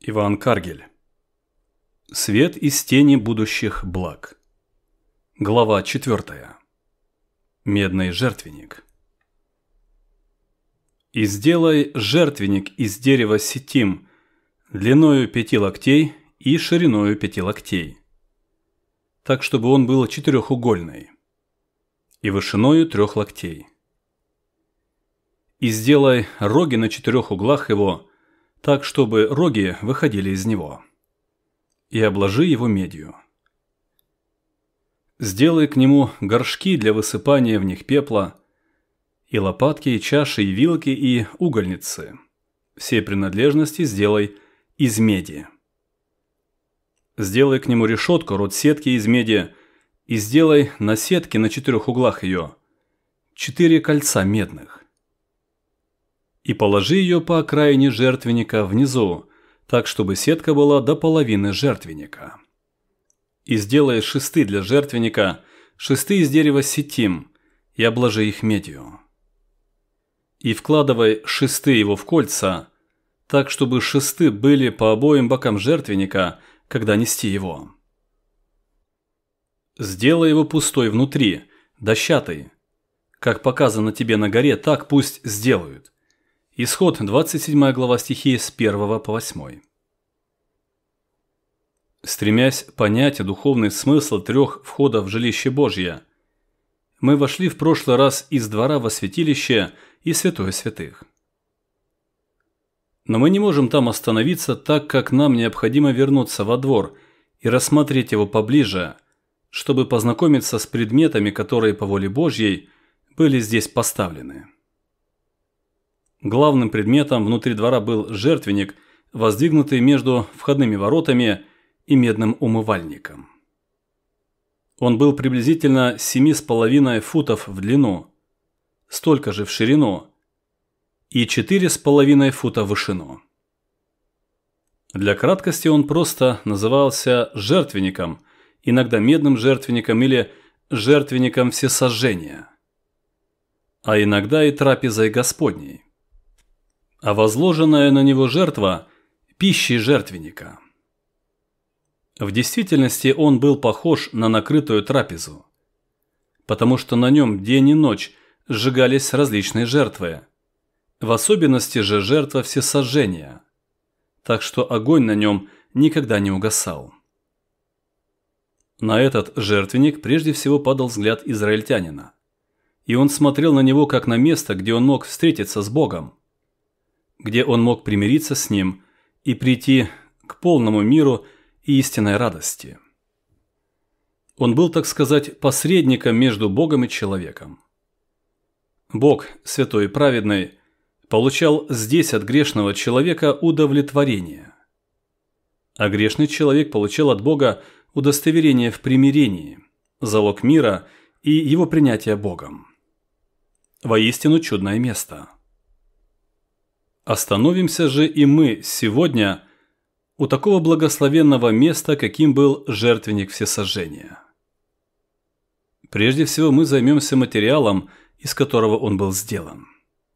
Иван Каргель. Свет из тени будущих благ. Глава 4. Медный жертвенник. «И сделай жертвенник из дерева ситим, длиною 5 локтей и шириною 5 локтей, так, чтобы он был четырехугольный, и вышиною 3 локтей. И сделай роги на 4 углах его, так, чтобы роги выходили из него, и обложи его медью. Сделай к нему горшки для высыпания в них пепла, и лопатки, и чаши, и вилки, и угольницы. Все принадлежности сделай из меди. Сделай к нему решетку, род сетки из меди, и сделай на сетке на 4 углах ее 4 кольца медных. И положи ее по окраине жертвенника внизу, так, чтобы сетка была до половины жертвенника. И сделай шесты для жертвенника, шесты из дерева ситим, и обложи их медью. И вкладывай шесты его в кольца, так, чтобы шесты были по обоим бокам жертвенника, когда нести его. Сделай его пустой внутри, дощатый. Как показано тебе на горе, так пусть сделают. Исход, 27 глава стихи с 1 по 8. Стремясь понять духовный смысл 3 входов в жилище Божье, мы вошли в прошлый раз из двора во святилище и святое святых. Но мы не можем там остановиться, так как нам необходимо вернуться во двор и рассмотреть его поближе, чтобы познакомиться с предметами, которые по воле Божьей были здесь поставлены. Главным предметом внутри двора был жертвенник, воздвигнутый между входными воротами и медным умывальником. Он был приблизительно 7,5 футов в длину, столько же в ширину и 4,5 фута в вышину. Для краткости он просто назывался жертвенником, иногда медным жертвенником или жертвенником всесожжения, а иногда и трапезой Господней. А возложенная на него жертва – пищей жертвенника. В действительности он был похож на накрытую трапезу, потому что на нем день и ночь сжигались различные жертвы, в особенности же жертва всесожжения, так что огонь на нем никогда не угасал. На этот жертвенник прежде всего падал взгляд израильтянина, и он смотрел на него как на место, где он мог встретиться с Богом, где он мог примириться с Ним и прийти к полному миру и истинной радости. Он был, так сказать, посредником между Богом и человеком. Бог, святой и праведный, получал здесь от грешного человека удовлетворение, а грешный человек получал от Бога удостоверение в примирении, залог мира и его принятия Богом. Воистину чудное место. Остановимся же и мы сегодня у такого благословенного места, каким был жертвенник всесожжения. Прежде всего мы займемся материалом, из которого он был сделан.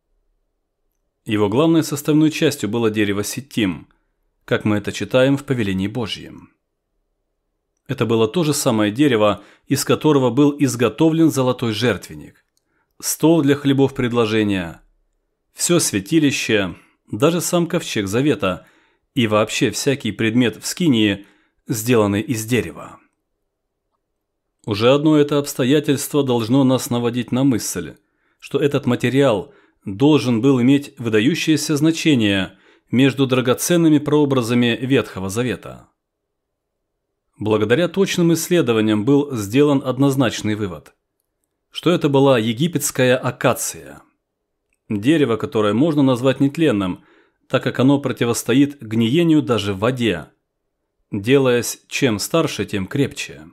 Его главной составной частью было дерево ситим, как мы это читаем в повелении Божьем. Это было то же самое дерево, из которого был изготовлен золотой жертвенник, стол для хлебов предложения, все святилище, даже сам ковчег завета и вообще всякий предмет в скинии, сделанный из дерева. Уже одно это обстоятельство должно нас наводить на мысль, что этот материал должен был иметь выдающееся значение между драгоценными прообразами Ветхого Завета. Благодаря точным исследованиям был сделан однозначный вывод, что это была египетская акация. Дерево, которое можно назвать нетленным, так как оно противостоит гниению даже в воде, делаясь чем старше, тем крепче.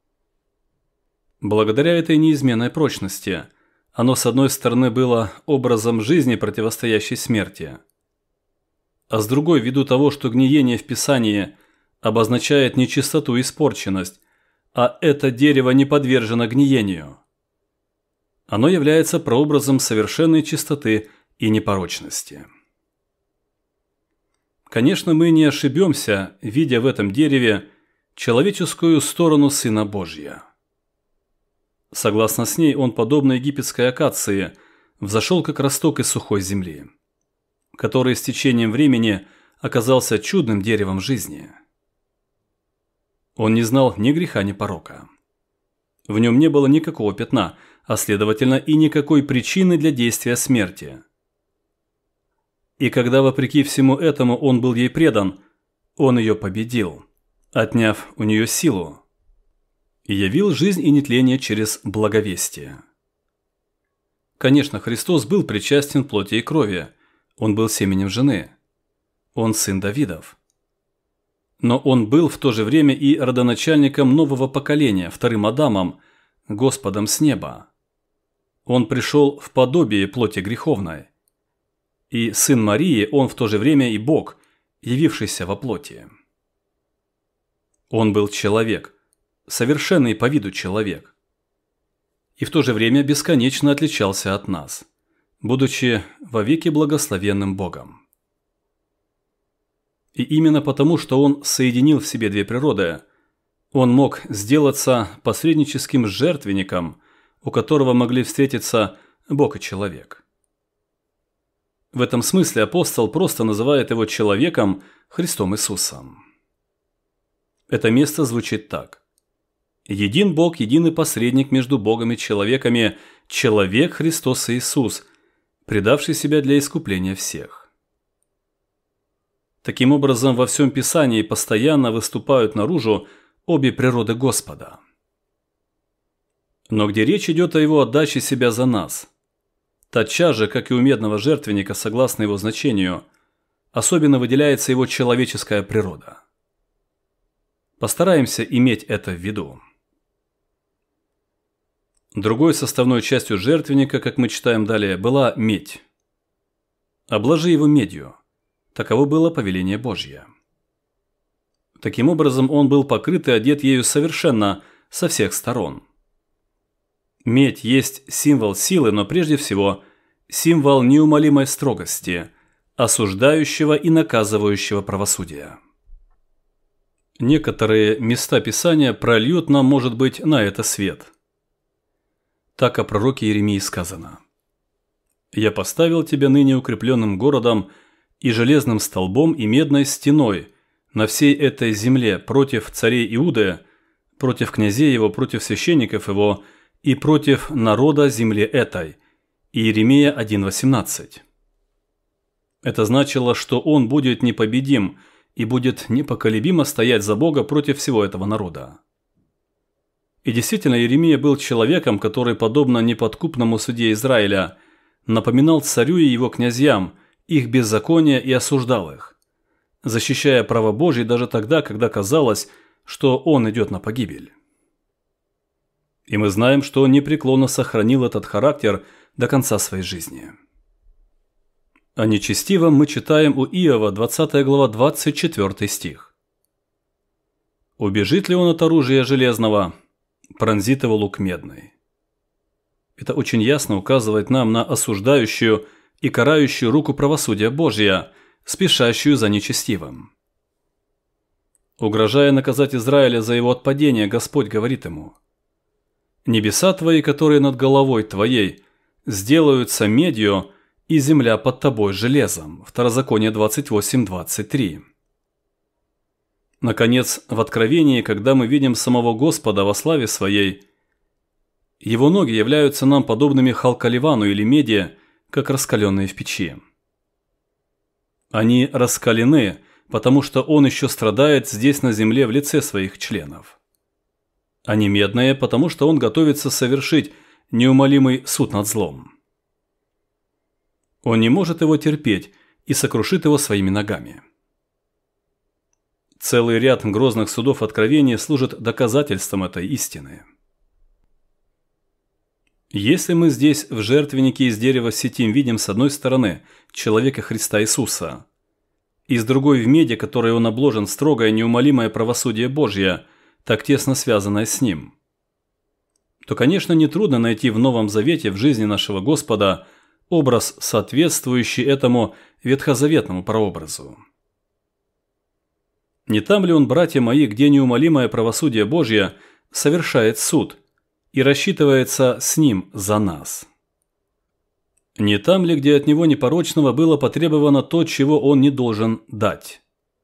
Благодаря этой неизменной прочности, оно с одной стороны было образом жизни, противостоящей смерти, а с другой, ввиду того, что гниение в Писании обозначает не чистоту и испорченность, а это дерево не подвержено гниению. Оно является прообразом совершенной чистоты и непорочности. Конечно, мы не ошибемся, видя в этом дереве человеческую сторону Сына Божья. Согласно с ней, он, подобно египетской акации, взошел как росток из сухой земли, который с течением времени оказался чудным деревом жизни. Он не знал ни греха, ни порока. В нем не было никакого пятна, а следовательно и никакой причины для действия смерти. И когда, вопреки всему этому, он был ей предан, он ее победил, отняв у нее силу, и явил жизнь и нетление через благовестие. Конечно, Христос был причастен плоти и крови, он был семенем жены, он сын Давидов. Но он был в то же время и родоначальником нового поколения, вторым Адамом, Господом с неба. Он пришел в подобие плоти греховной. И сын Марии, он в то же время и Бог, явившийся во плоти. Он был человек, совершенный по виду человек. И в то же время бесконечно отличался от нас, будучи вовеки благословенным Богом. И именно потому, что он соединил в себе две природы, он мог сделаться посредническим жертвенником, у которого могли встретиться Бог и человек. В этом смысле апостол просто называет его человеком, Христом Иисусом. Это место звучит так. «Един Бог, единый посредник между Богом и человеками, человек Христос Иисус, предавший себя для искупления всех». Таким образом, во всем Писании постоянно выступают наружу обе природы Господа. Но где речь идет о его отдаче себя за нас, тотчас же, как и у медного жертвенника, согласно его значению, особенно выделяется его человеческая природа. Постараемся иметь это в виду. Другой составной частью жертвенника, как мы читаем далее, была медь. «Обложи его медью». Таково было повеление Божье. Таким образом, он был покрыт и одет ею совершенно со всех сторон. Медь есть символ силы, но прежде всего символ неумолимой строгости, осуждающего и наказывающего правосудия. Некоторые места Писания прольют нам, может быть, на это свет. Так о пророке Иеремии сказано: «Я поставил тебя ныне укрепленным городом и железным столбом и медной стеной на всей этой земле против царей Иуды, против князей его, против священников его и против народа земли этой». Иеремия 1:18. Это значило, что он будет непобедим и будет непоколебимо стоять за Бога против всего этого народа. И действительно, Иеремия был человеком, который, подобно неподкупному судье Израиля, напоминал царю и его князьям их беззаконие и осуждал их, защищая право Божье даже тогда, когда казалось, что он идет на погибель. И мы знаем, что он непреклонно сохранил этот характер до конца своей жизни. О нечестивом мы читаем у Иова, 20 глава, 24 стих. «Убежит ли он от оружия железного, пронзит его лук медный». Это очень ясно указывает нам на осуждающую и карающую руку правосудия Божия, спешащую за нечестивым. Угрожая наказать Израиля за его отпадение, Господь говорит ему: «Небеса твои, которые над головой твоей, сделаются медью, и земля под тобой железом». Второзаконие 28:23. Наконец, в Откровении, когда мы видим самого Господа во славе Своей, Его ноги являются нам подобными халкаливану или меди, как раскаленные в печи. Они раскалены, потому что Он еще страдает здесь на земле в лице своих членов. Они медные, потому что Он готовится совершить неумолимый суд над злом. Он не может его терпеть и сокрушит его своими ногами. Целый ряд грозных судов Откровения служит доказательством этой истины. Если мы здесь в жертвеннике из дерева ситим видим с одной стороны человека Христа Иисуса, и с другой в меди, которой он обложен, строгое неумолимое правосудие Божье, так тесно связанное с ним, то, конечно, нетрудно найти в Новом Завете в жизни нашего Господа образ, соответствующий этому ветхозаветному прообразу. Не там ли он, братья мои, где неумолимое правосудие Божье совершает суд и рассчитывается с ним за нас? Не там ли, где от него непорочного было потребовано то, чего он не должен дать?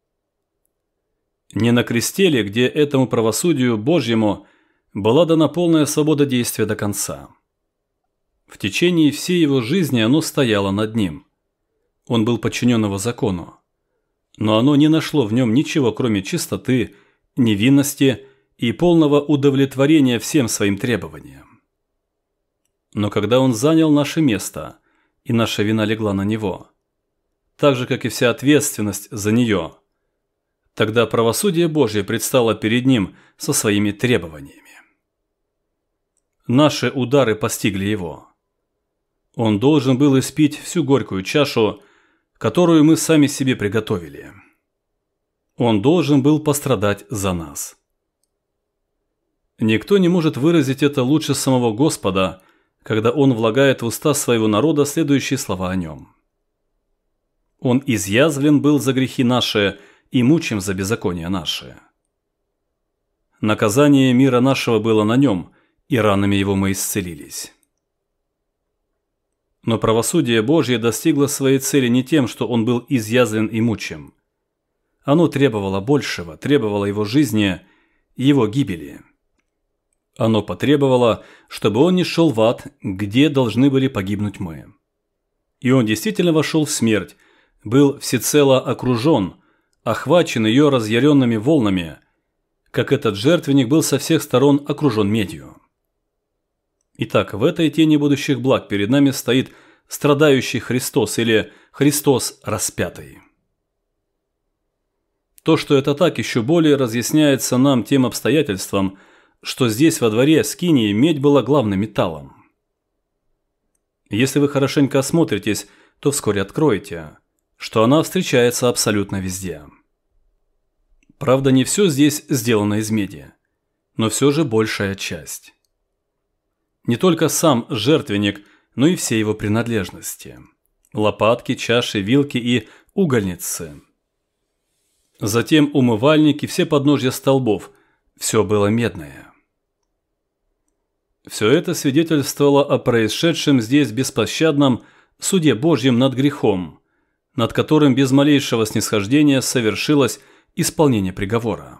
Не на кресте ли, где этому правосудию Божьему была дана полная свобода действия до конца? В течение всей его жизни оно стояло над ним. Он был подчинен его закону. Но оно не нашло в нем ничего, кроме чистоты, невинности и полного удовлетворения всем своим требованиям. Но когда он занял наше место, и наша вина легла на него, так же, как и вся ответственность за нее, тогда правосудие Божье предстало перед ним со своими требованиями. Наши удары постигли его. Он должен был испить всю горькую чашу, которую мы сами себе приготовили. Он должен был пострадать за нас. Никто не может выразить это лучше самого Господа, когда Он влагает в уста своего народа следующие слова о Нем. Он изъязвлен был за грехи наши и мучим за беззакония наши. Наказание мира нашего было на Нем, и ранами Его мы исцелились. Но правосудие Божье достигло своей цели не тем, что он был изъязвлен и мучим. Оно требовало большего, требовало его жизни и его гибели. Оно потребовало, чтобы он не шел в ад, где должны были погибнуть мы. И он действительно вошел в смерть, был всецело окружен, охвачен ее разъяренными волнами, как этот жертвенник был со всех сторон окружен медью. Итак, в этой тени будущих благ перед нами стоит страдающий Христос или Христос распятый. То, что это так, еще более разъясняется нам тем обстоятельством, что здесь во дворе скинии медь была главным металлом. Если вы хорошенько осмотритесь, то вскоре откроете, что она встречается абсолютно везде. Правда, не все здесь сделано из меди, но все же большая часть. Не только сам жертвенник, но и все его принадлежности. Лопатки, чаши, вилки и угольницы. Затем умывальники, все подножья столбов. Все было медное. Все это свидетельствовало о происшедшем здесь беспощадном суде Божьем над грехом, над которым без малейшего снисхождения совершилось исполнение приговора.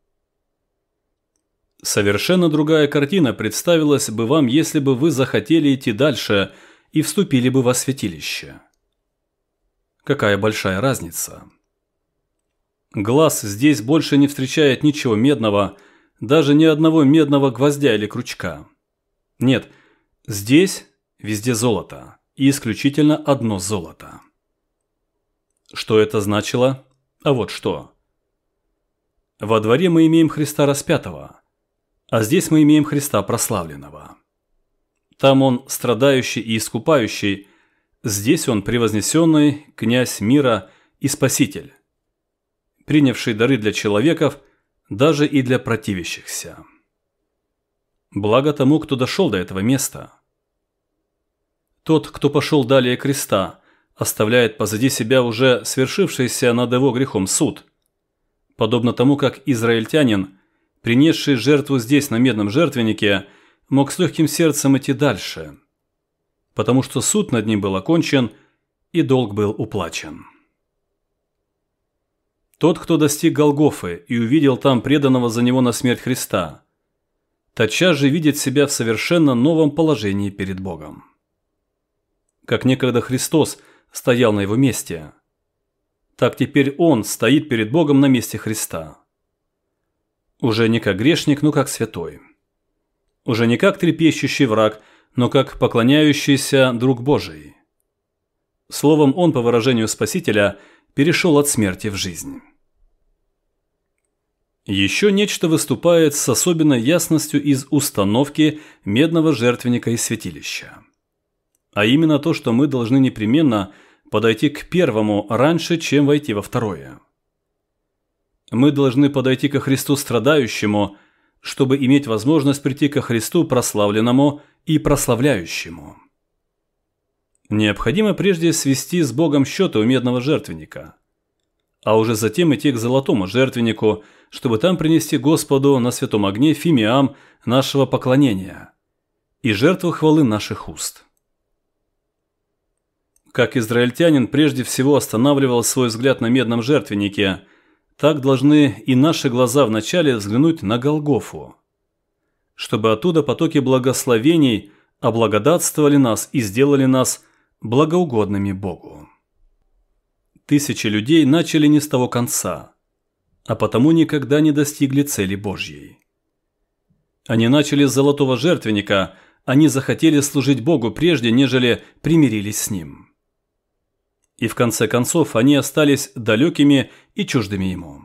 Совершенно другая картина представилась бы вам, если бы вы захотели идти дальше и вступили бы во святилище. Какая большая разница. Глаз здесь больше не встречает ничего медного, даже ни одного медного гвоздя или крючка. Нет, здесь везде золото, и исключительно одно золото. Что это значило? А вот что. Во дворе мы имеем Христа распятого, а здесь мы имеем Христа прославленного. Там Он страдающий и искупающий, здесь Он превознесенный, князь мира и спаситель, принявший дары для человеков, даже и для противящихся. Благо тому, кто дошел до этого места. Тот, кто пошел далее креста, оставляет позади себя уже свершившийся над его грехом суд, подобно тому, как израильтянин, принесший жертву здесь на медном жертвеннике, мог с легким сердцем идти дальше, потому что суд над ним был окончен и долг был уплачен. Тот, кто достиг Голгофы и увидел там преданного за него на смерть Христа, тотчас же видит себя в совершенно новом положении перед Богом. Как некогда Христос стоял на его месте, так теперь он стоит перед Богом на месте Христа. Уже не как грешник, но как святой. Уже не как трепещущий враг, но как поклоняющийся друг Божий. Словом, он, по выражению Спасителя, перешел от смерти в жизнь. Еще нечто выступает с особенной ясностью из установки медного жертвенника и святилища. А именно то, что мы должны непременно подойти к первому раньше, чем войти во второе. Мы должны подойти ко Христу страдающему, чтобы иметь возможность прийти ко Христу прославленному и прославляющему. Необходимо прежде свести с Богом счеты у медного жертвенника, а уже затем идти к золотому жертвеннику, чтобы там принести Господу на святом огне фимиам нашего поклонения и жертву хвалы наших уст. Как израильтянин прежде всего останавливал свой взгляд на медном жертвеннике, так должны и наши глаза вначале взглянуть на Голгофу, чтобы оттуда потоки благословений облагодатствовали нас и сделали нас благоугодными Богу. Тысячи людей начали не с того конца, а потому никогда не достигли цели Божьей. Они начали с золотого жертвенника, они захотели служить Богу прежде, нежели примирились с Ним. И в конце концов они остались далекими и чуждыми Ему.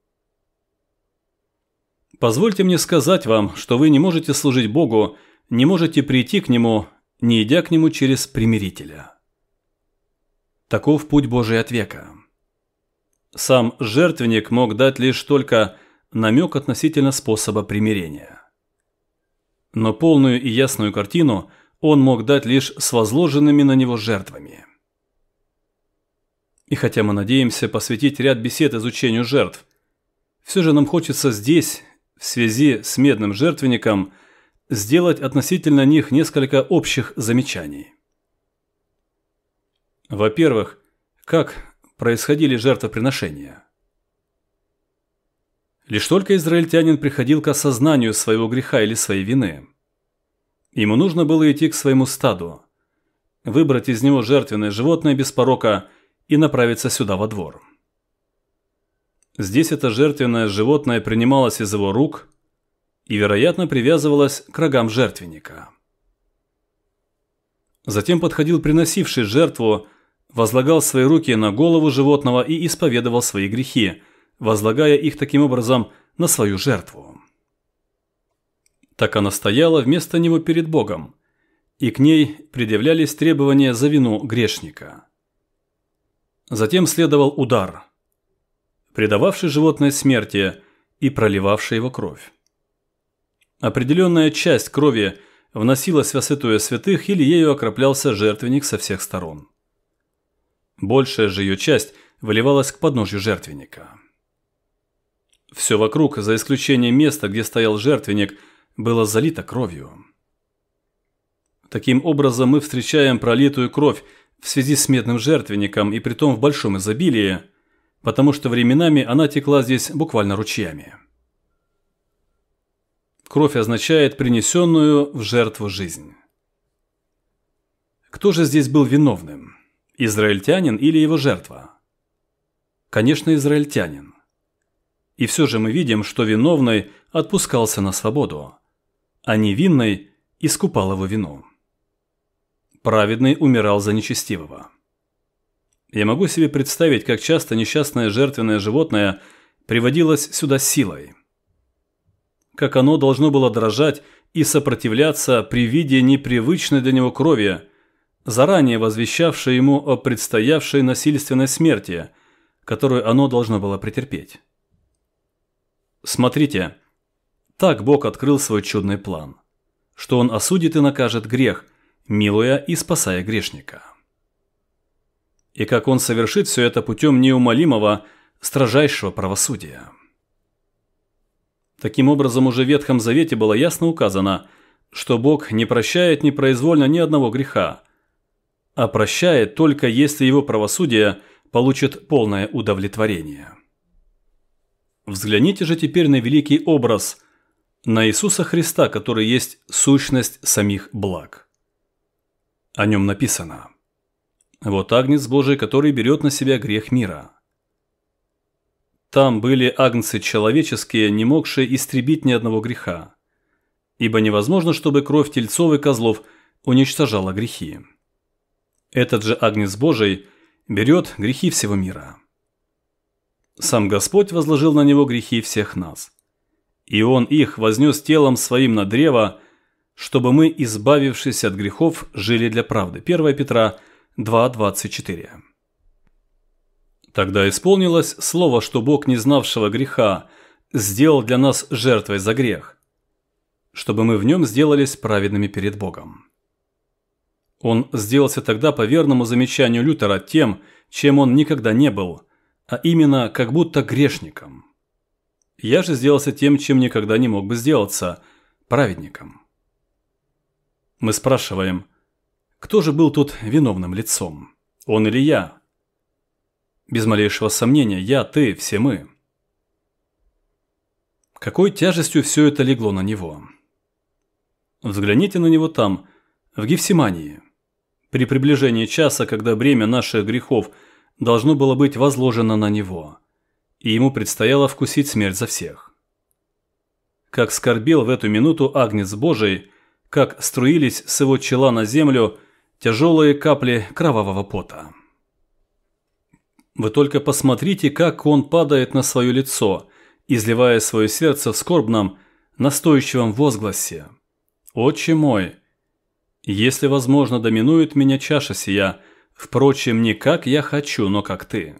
Позвольте мне сказать вам, что вы не можете служить Богу, не можете прийти к Нему, не идя к Нему через примирителя. Таков путь Божий от века. Сам жертвенник мог дать лишь только намек относительно способа примирения. Но полную и ясную картину он мог дать лишь с возложенными на него жертвами. И хотя мы надеемся посвятить ряд бесед изучению жертв, все же нам хочется здесь, в связи с медным жертвенником, сделать относительно них несколько общих замечаний. Во-первых, как происходили жертвоприношения? Лишь только израильтянин приходил к осознанию своего греха или своей вины. Ему нужно было идти к своему стаду, выбрать из него жертвенное животное без порока и направиться сюда во двор. Здесь это жертвенное животное принималось из его рук и, вероятно, привязывалось к рогам жертвенника. Затем подходил приносивший жертву, возлагал свои руки на голову животного и исповедовал свои грехи, возлагая их таким образом на свою жертву. Так она стояла вместо него перед Богом, и к ней предъявлялись требования за вину грешника. Затем следовал удар, предававший животное смерти и проливавший его кровь. Определенная часть крови вносилась во святое святых или ею окроплялся жертвенник со всех сторон. Большая же ее часть выливалась к подножью жертвенника. Все вокруг, за исключением места, где стоял жертвенник, было залито кровью. Таким образом, мы встречаем пролитую кровь в связи с медным жертвенником и притом в большом изобилии, потому что временами она текла здесь буквально ручьями. Кровь означает принесенную в жертву жизнь. Кто же здесь был виновным? Израильтянин или его жертва? Конечно, израильтянин. И все же мы видим, что виновный отпускался на свободу, а невинный искупал его вину. Праведный умирал за нечестивого. Я могу себе представить, как часто несчастное жертвенное животное приводилось сюда силой. Как оно должно было дрожать и сопротивляться при виде непривычной для него крови, заранее возвещавшей ему о предстоявшей насильственной смерти, которую оно должно было претерпеть. Смотрите, так Бог открыл свой чудный план, что Он осудит и накажет грех, милуя и спасая грешника. И как Он совершит все это путем неумолимого, строжайшего правосудия. Таким образом, уже в Ветхом Завете было ясно указано, что Бог не прощает непроизвольно ни одного греха, а прощает только если его правосудие получит полное удовлетворение. Взгляните же теперь на великий образ, на Иисуса Христа, который есть сущность самих благ. О нем написано: «Вот агнец Божий, который берет на себя грех мира». Там были агнцы человеческие, не могшие истребить ни одного греха, ибо невозможно, чтобы кровь тельцов и козлов уничтожала грехи. Этот же агнец Божий берет грехи всего мира. Сам Господь возложил на него грехи всех нас, и Он их вознес телом своим на древо, чтобы мы, избавившись от грехов, жили для правды. 1 Петра 2:24. Тогда исполнилось слово, что Бог, не знавшего греха, сделал для нас жертвой за грех, чтобы мы в нем сделались праведными перед Богом. Он сделался тогда, по верному замечанию Лютера, тем, чем он никогда не был, а именно как будто грешником. Я же сделался тем, чем никогда не мог бы сделаться – праведником. Мы спрашиваем, кто же был тут виновным лицом? Он или я? Без малейшего сомнения, я, ты, все мы. Какой тяжестью все это легло на него? Взгляните на него там, в Гефсимании, при приближении часа, когда бремя наших грехов должно было быть возложено на него, и ему предстояло вкусить смерть за всех. Как скорбел в эту минуту Агнец Божий, как струились с его чела на землю тяжелые капли кровавого пота. Вы только посмотрите, как он падает на свое лицо, изливая свое сердце в скорбном, настойчивом возгласе. «Отче мой, если возможно, доминует меня чаша сия, впрочем, не как я хочу, но как ты».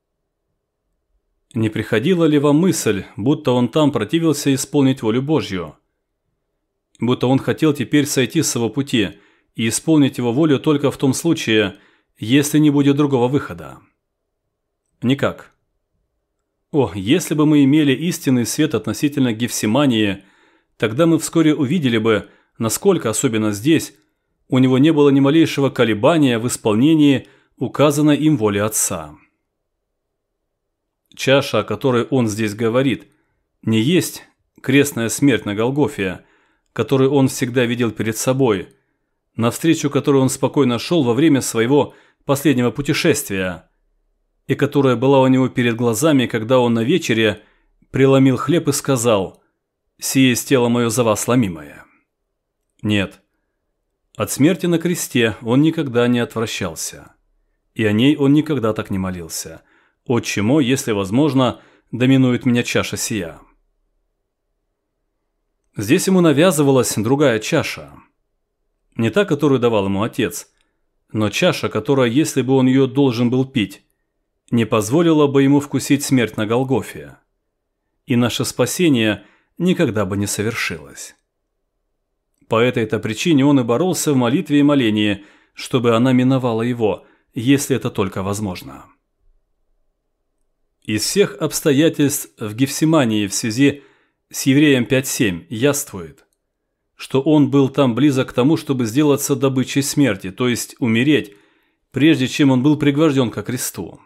Не приходила ли вам мысль, будто он там противился исполнить волю Божью? Будто он хотел теперь сойти с его пути и исполнить его волю только в том случае, если не будет другого выхода? Никак. О, если бы мы имели истинный свет относительно Гефсимании, тогда мы вскоре увидели бы, насколько, особенно здесь, у него не было ни малейшего колебания в исполнении указанной им воли Отца. Чаша, о которой он здесь говорит, не есть крестная смерть на Голгофе, которую он всегда видел перед собой, навстречу которой он спокойно шел во время своего последнего путешествия, и которая была у него перед глазами, когда он на вечере преломил хлеб и сказал: «Сие есть тело мое за вас ломимое». Нет, от смерти на кресте он никогда не отвращался, и о ней он никогда так не молился. «Отче мой, если возможно, доминует меня чаша сия». Здесь ему навязывалась другая чаша. Не та, которую давал ему Отец, но чаша, которая, если бы он ее должен был пить, не позволила бы ему вкусить смерть на Голгофе. И наше спасение никогда бы не совершилось. По этой-то причине он и боролся в молитве и молении, чтобы она миновала его, если это только возможно. Из всех обстоятельств в Гефсимании в связи с Евреям 5:7 яствует, что он был там близок к тому, чтобы сделаться добычей смерти, то есть умереть, прежде чем он был пригвожден ко кресту.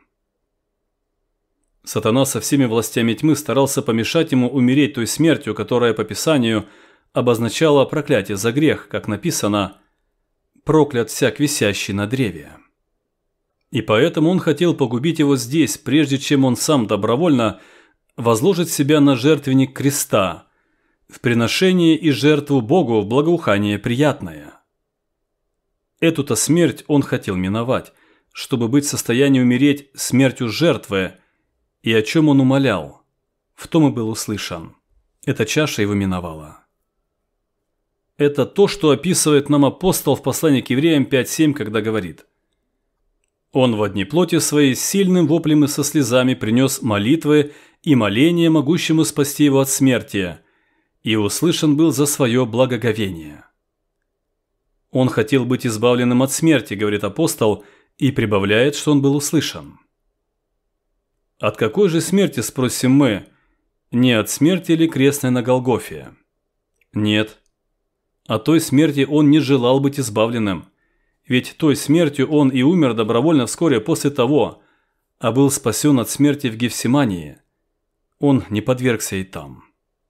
Сатана со всеми властями тьмы старался помешать ему умереть той смертью, которая по Писанию обозначала проклятие за грех, как написано: «Проклят всяк висящий на древе». И поэтому он хотел погубить его здесь, прежде чем он сам добровольно возложит себя на жертвенник креста, в приношение и жертву Богу в благоухание приятное. Эту-то смерть он хотел миновать, чтобы быть в состоянии умереть смертью жертвы, и о чем он умолял, в том и был услышан. Эта чаша его миновала. Это то, что описывает нам апостол в послании к Евреям 5:7, когда говорит: «Он во дни плоти своей с сильным воплем и со слезами принес молитвы и моления, могущему спасти его от смерти, и услышан был за свое благоговение». Он хотел быть избавленным от смерти, говорит апостол, и прибавляет, что он был услышан. От какой же смерти, спросим мы? Не от смерти ли крестной на Голгофе? Нет. От той смерти он не желал быть избавленным, ведь той смертью он и умер добровольно вскоре после того, а был спасен от смерти в Гефсимании. Он не подвергся и там.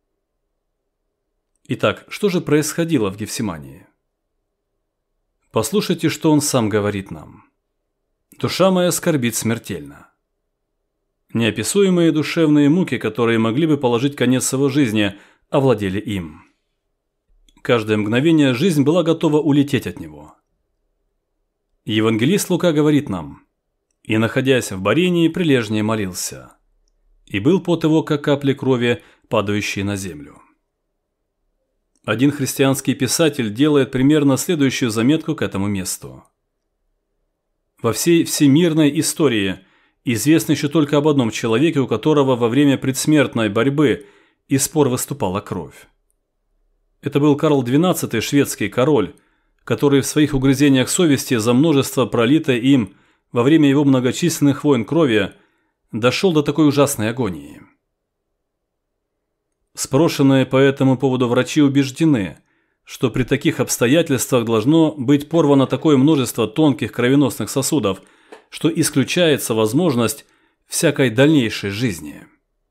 Итак, что же происходило в Гефсимании? Послушайте, что он сам говорит нам. «Душа моя скорбит смертельно». Неописуемые душевные муки, которые могли бы положить конец его жизни, овладели им. Каждое мгновение жизнь была готова улететь от него. Евангелист Лука говорит нам: «И, находясь в борении, прилежнее молился, и был пот его, как капли крови, падающие на землю». Один христианский писатель делает примерно следующую заметку к этому месту. Во всей всемирной истории известно еще только об одном человеке, у которого во время предсмертной борьбы из спор выступала кровь. Это был Карл XII, шведский король, который в своих угрызениях совести за множество пролитой им во время его многочисленных войн крови дошел до такой ужасной агонии? Спрошенные по этому поводу врачи убеждены, что при таких обстоятельствах должно быть порвано такое множество тонких кровеносных сосудов, что исключается возможность всякой дальнейшей жизни.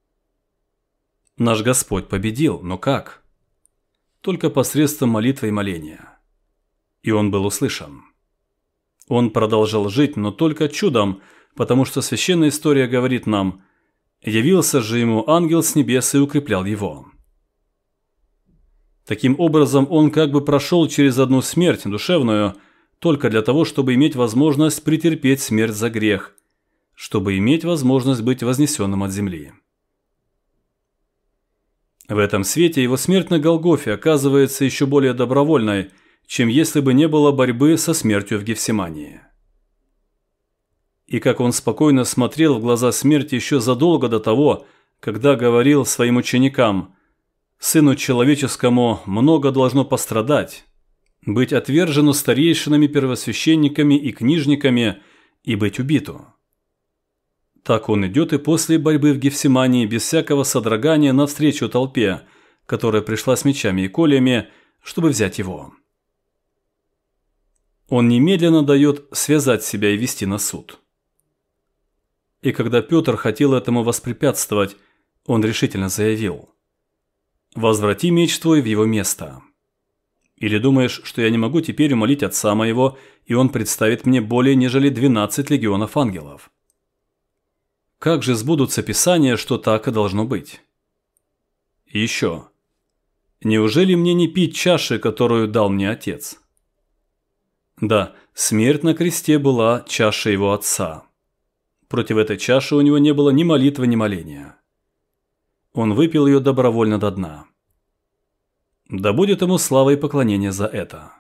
Наш Господь победил, но как? Только посредством молитвы и моления. И Он был услышан. Он продолжал жить, но только чудом, потому что священная история говорит нам: «Явился же ему ангел с небес и укреплял его». Таким образом, он как бы прошел через одну смерть душевную только для того, чтобы иметь возможность претерпеть смерть за грех, чтобы иметь возможность быть вознесенным от земли. В этом свете его смерть на Голгофе оказывается еще более добровольной, чем если бы не было борьбы со смертью в Гефсимании. И как он спокойно смотрел в глаза смерти еще задолго до того, когда говорил своим ученикам: «Сыну человеческому много должно пострадать, быть отвержену старейшинами, первосвященниками и книжниками и быть убиту». Так он идет и после борьбы в Гефсимании без всякого содрогания навстречу толпе, которая пришла с мечами и кольями, чтобы взять его. Он немедленно дает связать себя и вести на суд. И когда Петр хотел этому воспрепятствовать, он решительно заявил: «Возврати меч твой в его место. Или думаешь, что я не могу теперь умолить Отца моего, и он представит мне более нежели 12 легионов ангелов? Как же сбудутся Писания, что так и должно быть? И еще, неужели мне не пить чаши, которую дал мне Отец?» Да, смерть на кресте была чашей его Отца. Против этой чаши у него не было ни молитвы, ни моления. Он выпил ее добровольно до дна. Да будет ему слава и поклонение за это.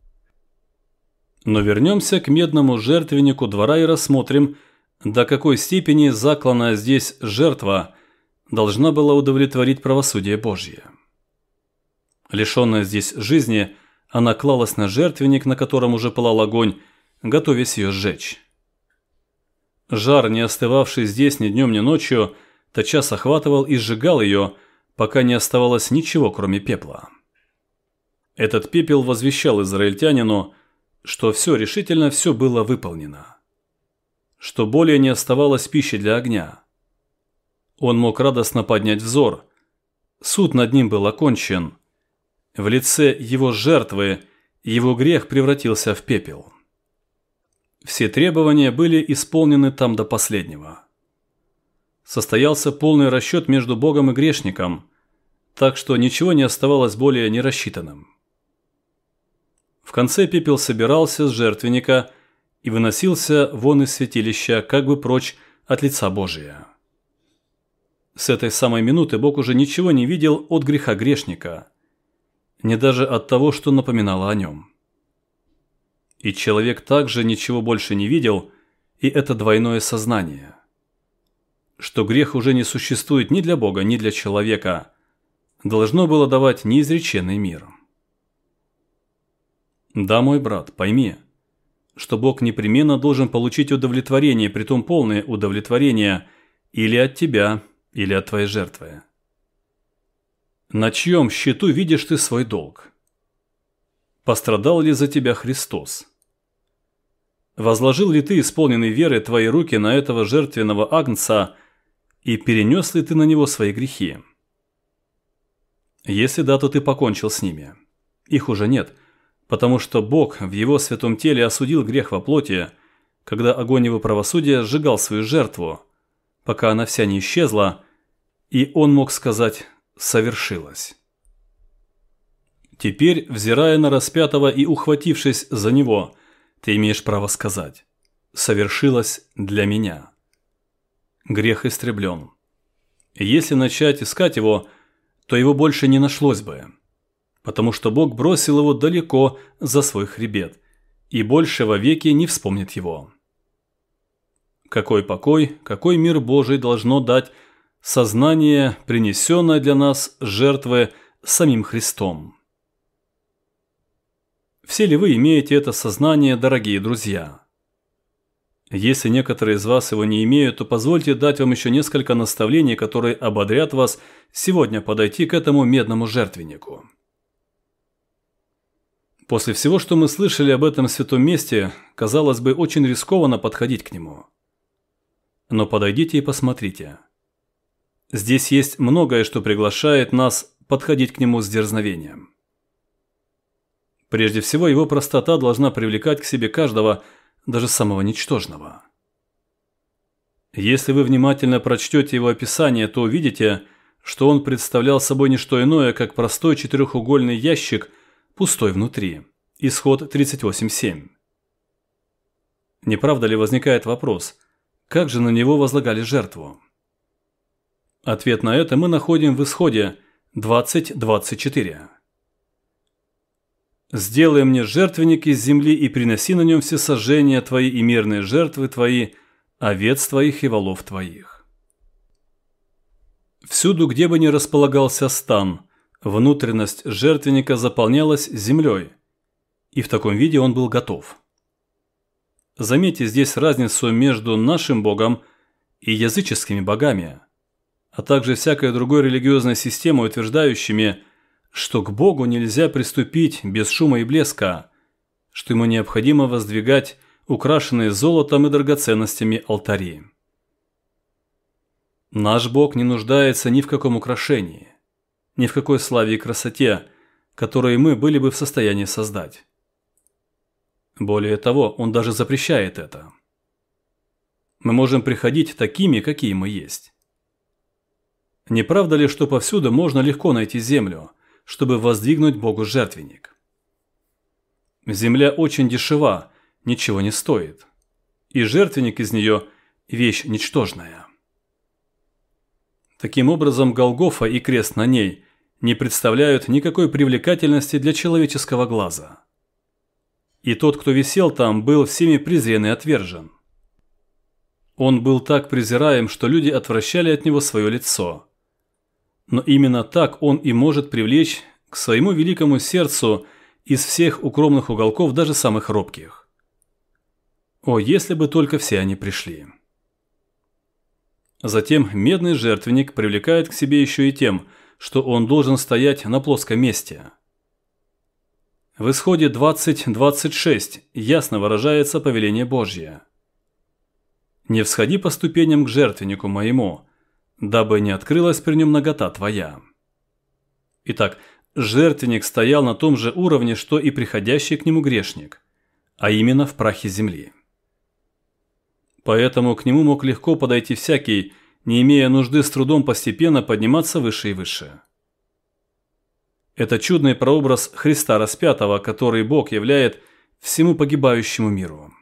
Но вернемся к медному жертвеннику двора и рассмотрим, до какой степени закланная здесь жертва должна была удовлетворить правосудие Божье. Лишенная здесь жизни, она клалась на жертвенник, на котором уже пылал огонь, готовясь ее сжечь. Жар, не остывавший здесь ни днем, ни ночью, тотчас охватывал и сжигал ее, пока не оставалось ничего, кроме пепла. Этот пепел возвещал израильтянину, что решительно все было выполнено, что более не оставалось пищи для огня. Он мог радостно поднять взор. Суд над ним был окончен. В лице его жертвы его грех превратился в пепел. Все требования были исполнены там до последнего. Состоялся полный расчет между Богом и грешником, так что ничего не оставалось более нерассчитанным. В конце пепел собирался с жертвенника и выносился вон из святилища, как бы прочь от лица Божия. С этой самой минуты Бог уже ничего не видел от греха грешника, не даже от того, что напоминало о нем. И человек также ничего больше не видел, и это двойное сознание, что грех уже не существует ни для Бога, ни для человека, должно было давать неизреченный мир. Да, мой брат, пойми, что Бог непременно должен получить удовлетворение, притом полное удовлетворение, или от тебя, или от твоей жертвы. На чьем счету видишь ты свой долг? Пострадал ли за тебя Христос? Возложил ли ты, исполненный веры, твои руки на этого жертвенного агнца, и перенес ли ты на него свои грехи? Если да, то ты покончил с ними. Их уже нет, потому что Бог в его святом теле осудил грех во плоти, когда огонь его правосудия сжигал свою жертву, пока она вся не исчезла, и он мог сказать: «Совершилось». Теперь, взирая на распятого и ухватившись за него, ты имеешь право сказать: «Совершилось для меня». Грех истреблен. Если начать искать его, то его больше не нашлось бы, потому что Бог бросил его далеко за свой хребет и больше вовеки не вспомнит его. Какой покой, какой мир Божий должно дать сознание, принесенное для нас жертвы самим Христом. Все ли вы имеете это сознание, дорогие друзья? Если некоторые из вас его не имеют, то позвольте дать вам еще несколько наставлений, которые ободрят вас сегодня подойти к этому медному жертвеннику. После всего, что мы слышали об этом святом месте, казалось бы, очень рискованно подходить к нему. Но подойдите и посмотрите. Здесь есть многое, что приглашает нас подходить к нему с дерзновением. Прежде всего, его простота должна привлекать к себе каждого, даже самого ничтожного. Если вы внимательно прочтете его описание, то увидите, что он представлял собой не что иное, как простой четырехугольный ящик, пустой внутри. Исход 38:7. Не правда ли возникает вопрос, как же на него возлагали жертву? Ответ на это мы находим в Исходе 20:24. «Сделай мне жертвенник из земли и приноси на нем всесожжения твои и мирные жертвы твои, овец твоих и волов твоих». Всюду, где бы ни располагался стан, внутренность жертвенника заполнялась землей, и в таком виде он был готов. Заметьте здесь разницу между нашим Богом и языческими богами, а также всякой другой религиозной системой, утверждающими, что к Богу нельзя приступить без шума и блеска, что ему необходимо воздвигать украшенные золотом и драгоценностями алтари. Наш Бог не нуждается ни в каком украшении, ни в какой славе и красоте, которые мы были бы в состоянии создать. Более того, Он даже запрещает это. Мы можем приходить такими, какие мы есть. Не правда ли, что повсюду можно легко найти землю, чтобы воздвигнуть Богу жертвенник? Земля очень дешева, ничего не стоит, и жертвенник из нее – вещь ничтожная. Таким образом, Голгофа и крест на ней не представляют никакой привлекательности для человеческого глаза. И тот, кто висел там, был всеми презрен и отвержен. Он был так презираем, что люди отвращали от него свое лицо. Но именно так он и может привлечь к своему великому сердцу из всех укромных уголков, даже самых робких. О, если бы только все они пришли! Затем медный жертвенник привлекает к себе еще и тем, что он должен стоять на плоском месте. В Исходе 20:26 ясно выражается повеление Божье. «Не всходи по ступеням к жертвеннику моему, дабы не открылась при нем нагота твоя». Итак, жертвенник стоял на том же уровне, что и приходящий к нему грешник, а именно в прахе земли. Поэтому к нему мог легко подойти всякий, не имея нужды с трудом постепенно подниматься выше и выше. Это чудный прообраз Христа распятого, который Бог являет всему погибающему миру.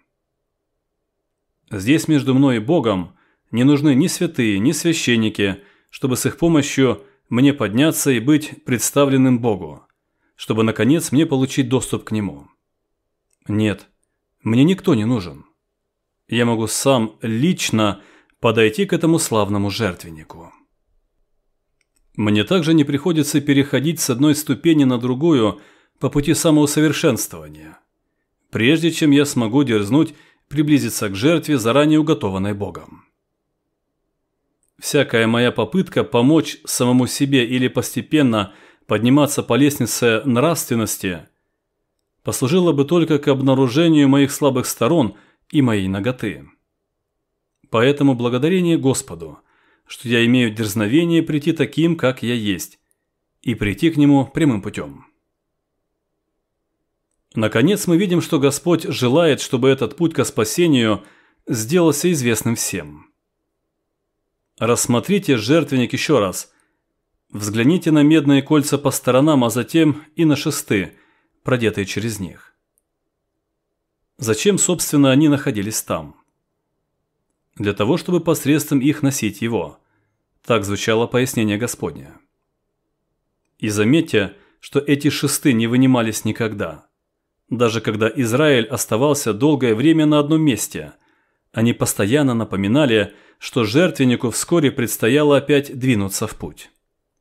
Здесь между мной и Богом не нужны ни святые, ни священники, чтобы с их помощью мне подняться и быть представленным Богу, чтобы, наконец, мне получить доступ к Нему. Нет, мне никто не нужен. Я могу сам лично подойти к этому славному жертвеннику. Мне также не приходится переходить с одной ступени на другую по пути самоусовершенствования, прежде чем я смогу дерзнуть приблизиться к жертве, заранее уготованной Богом. Всякая моя попытка помочь самому себе или постепенно подниматься по лестнице нравственности послужила бы только к обнаружению моих слабых сторон и моей наготы. Поэтому благодарение Господу, что я имею дерзновение прийти таким, как я есть, и прийти к Нему прямым путем. Наконец мы видим, что Господь желает, чтобы этот путь ко спасению сделался известным всем. Рассмотрите жертвенник еще раз. Взгляните на медные кольца по сторонам, а затем и на шесты, продетые через них. Зачем, собственно, они находились там? Для того, чтобы посредством их носить его. Так звучало пояснение Господне. И заметьте, что эти шесты не вынимались никогда. Даже когда Израиль оставался долгое время на одном месте, они постоянно напоминали, что жертвеннику вскоре предстояло опять двинуться в путь.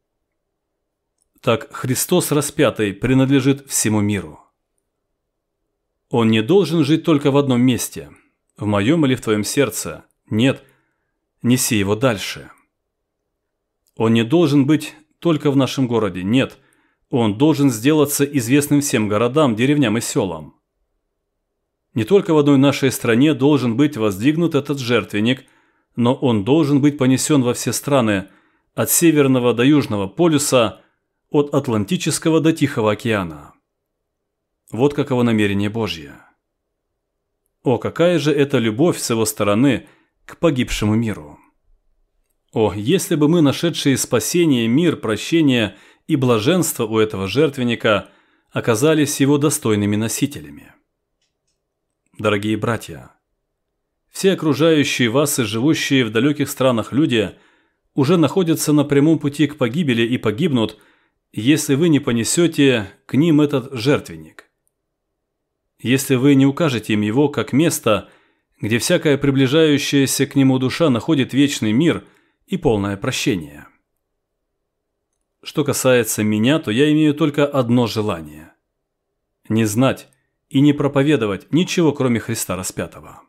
Так Христос распятый принадлежит всему миру. Он не должен жить только в одном месте. в моем или в твоем сердце. Нет, неси его дальше. Он не должен быть только в нашем городе. Нет, он должен сделаться известным всем городам, деревням и селам. Не только в одной нашей стране должен быть воздвигнут этот жертвенник, но он должен быть понесен во все страны, от Северного до Южного полюса, от Атлантического до Тихого океана. Вот каково намерение Божье. О, какая же это любовь с его стороны к погибшему миру! О, если бы мы, нашедшие спасение, мир, прощение и блаженство у этого жертвенника, оказались его достойными носителями! Дорогие братья, все окружающие вас и живущие в далеких странах люди уже находятся на прямом пути к погибели и погибнут, если вы не понесете к ним этот жертвенник. Если вы не укажете им его как место, где всякая приближающаяся к нему душа находит вечный мир и полное прощение. Что касается меня, то я имею только одно желание – не знать и не проповедовать ничего, кроме Христа распятого.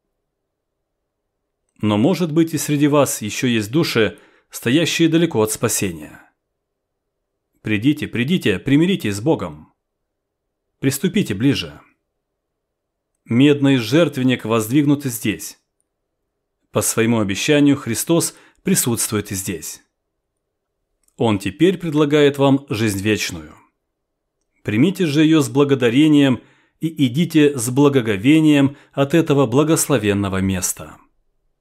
Но, может быть, и среди вас еще есть души, стоящие далеко от спасения. Придите, примиритесь с Богом. Приступите ближе. Медный жертвенник воздвигнут и здесь. По своему обещанию Христос присутствует и здесь. Он теперь предлагает вам жизнь вечную. Примите же ее с благодарением и идите с благоговением от этого благословенного места.